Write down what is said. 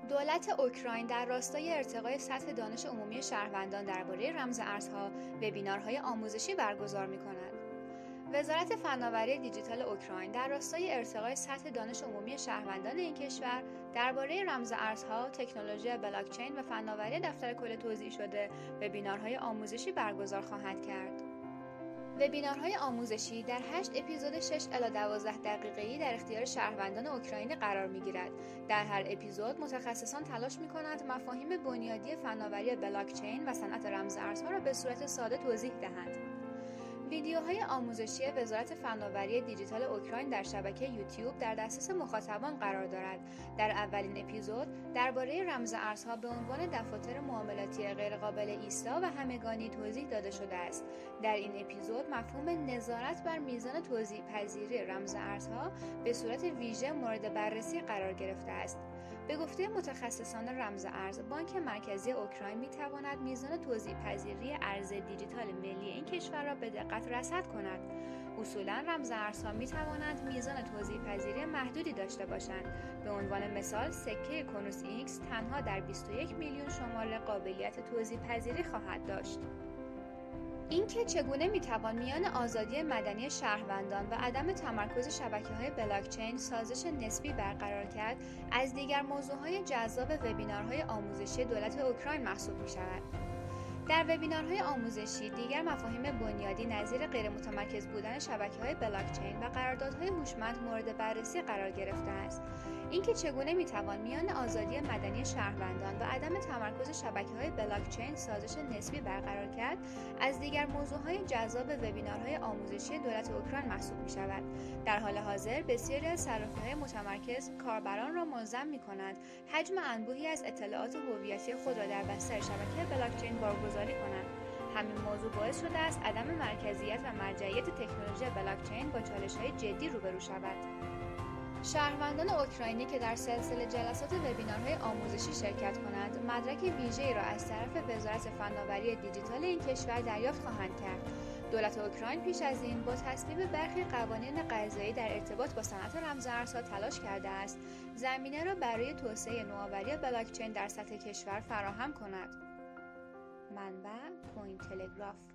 دولت اوکراین در راستای ارتقای سطح دانش عمومی شهروندان درباره رمز ارزها وبینارهای آموزشی برگزار می‌کند. وزارت فناوری دیجیتال اوکراین در راستای ارتقای سطح دانش عمومی شهروندان این کشور درباره رمز ارزها، تکنولوژی بلاکچین و فناوری دفتر کل توزیع شده وبینارهای آموزشی برگزار خواهد کرد. وبینارهای آموزشی در 8 اپیزود 6 الی 12 دقیقه‌ای در اختیار شهروندان اوکراینی قرار می‌گیرد. در هر اپیزود متخصصان تلاش می‌کنند مفاهیم بنیادی فناوری بلاکچین و صنعت رمز ارزها را به صورت ساده توضیح دهند. ویدیوهای آموزشی وزارت فناوری دیجیتال اوکراین در شبکه یوتیوب در دسترس مخاطبان قرار دارد. در اولین اپیزود درباره رمز ارزها به عنوان دفاتر معاملاتی غیرقابل ایستا و همگانی توضیح داده شده است. در این اپیزود مفهوم نظارت بر میزان توزیع پذیری رمز ارزها به صورت ویژه مورد بررسی قرار گرفته است. به گفته متخصصان رمز ارز، بانک مرکزی اوکراین می‌تواند میزان توزیع پذیری ارز دیجیتال ملی این کشور را به دقت رصد کند. اصولاً رمز ارزها می‌توانند میزان توزیع پذیری محدودی داشته باشند. به عنوان مثال، سکه کنوس ایکس تنها در 21 میلیون شماره قابلیت توزیع پذیری خواهد داشت. اینکه چگونه میتوان میان آزادی مدنی شهروندان و عدم تمرکز شبکه‌های بلاکچین سازش نسبی برقرار کرد، از دیگر موضوعهای جذاب وبینارهای آموزشی دولت اوکراین محسوب می‌شود. در وبینارهای آموزشی دیگر مفاهیم بنیادی نظیر غیرمتمرکز بودن شبکه‌های بلاکچین و قراردادهای هوشمند مورد بررسی قرار گرفته است. اینکه چگونه میتوان میان آزادی مدنی شهروندان و عدم تمرکز شبکه‌های بلاکچین سازش نسبی برقرار کرد، از دیگر موضوعهای جذاب وبینارهای آموزشی دولت اوکراین محسوب می‌شود. در حال حاضر بسیاری از صرافی‌های متمرکز کاربران را ملزم می‌کنند حجم انبوهی از اطلاعات هویتی خود را در بستر شبکه بلاکچین بارگذاری کنند. همین موضوع باعث شده است عدم مرکزیت و مرجعیت تکنولوژی بلاکچین با چالش‌های جدی روبرو شود. شهروندان اوکراینی که در سلسله جلسات وبینارهای آموزشی شرکت کنند، مدرک ویژه‌ای را از طرف وزارت فناوری دیجیتال این کشور دریافت خواهند کرد. دولت اوکراین پیش از این با تصویب برخی قوانین قضایی در ارتباط با صنعت رمز ارزها تلاش کرده است زمینه را برای توسعه نوآوری بلاکچین در سطح کشور فراهم کند. منبع کوین تلگراف